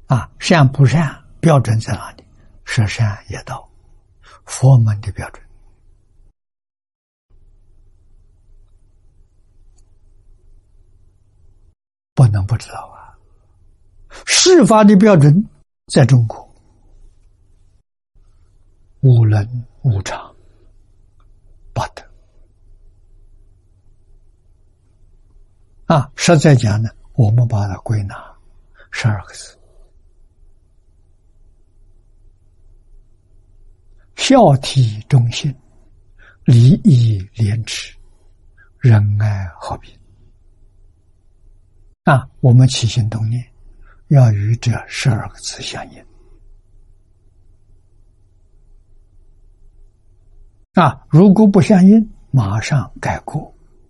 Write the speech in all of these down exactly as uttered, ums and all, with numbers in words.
啊，善不善标准在哪里？舍善业道，佛门的标准。不能不知道啊！世法的标准在中国，无伦无常八德啊。实在讲呢，我们把它归纳十二个字：孝悌忠信，礼义廉耻，仁爱和平。啊，我们起心动念要与这十二个字相应。啊，如果不相应，马上改过。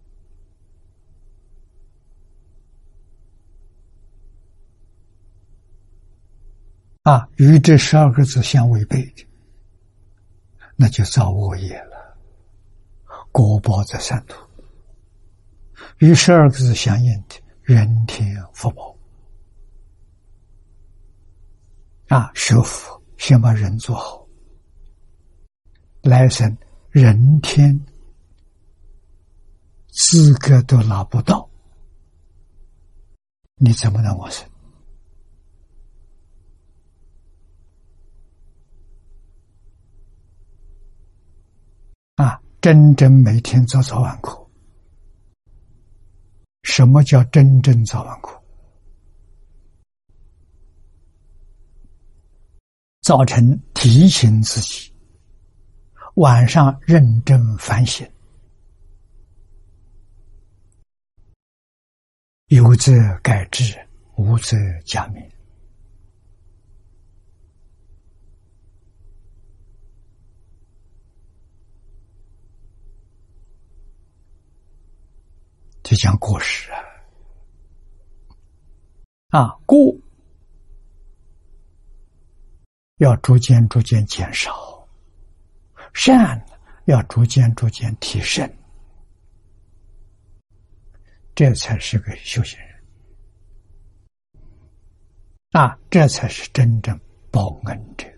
啊，与这十二个字相违背的，那就造恶业了，果报在三途。与十二个字相应的，人天福报。啊，学佛先把人做好，来生人天资格都拿不到，你怎么能往生？啊，真正每天做早晚课。什么叫真正早晚课？早晨提醒自己，晚上认真反省，有则改之，无则加勉。就讲过失啊，啊，过要逐渐逐渐减少，善要逐渐逐渐提升，这才是个修行人啊，这才是真正报恩者。